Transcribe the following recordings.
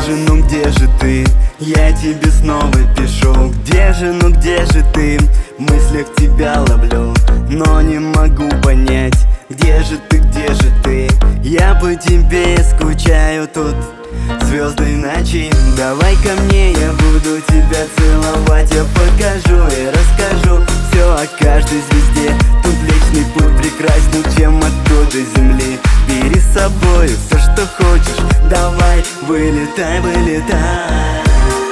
же, ну где же ты? Я тебе снова пишу. Где же, ну где же ты? В мыслях тебя ловлю, но не могу понять. Где же ты, где же ты? Я по тебе скучаю тут звездной ночи. Давай ко мне, я буду тебя целовать. Я покажу и расскажу все о каждой звезде. Тут Млечный Путь прекрасней, чем оттуда земли. Бери с собой все, что хочешь. Давай, вылетай, вылетай.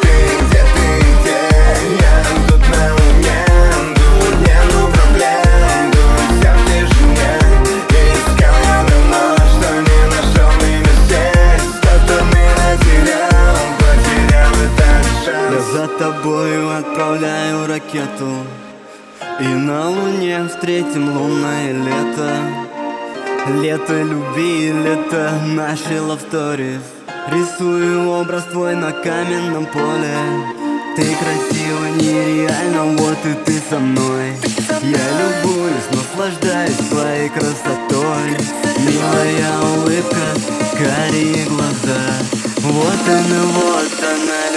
За тобою отправляю ракету, и на Луне встретим лунное лето. Лето любви, лето нашей love stories. Рисую образ твой на каменном поле. Ты красива, нереально, вот и ты со мной. Я любуюсь, наслаждаюсь твоей красотой. Милая улыбка, карие глаза. Вот она,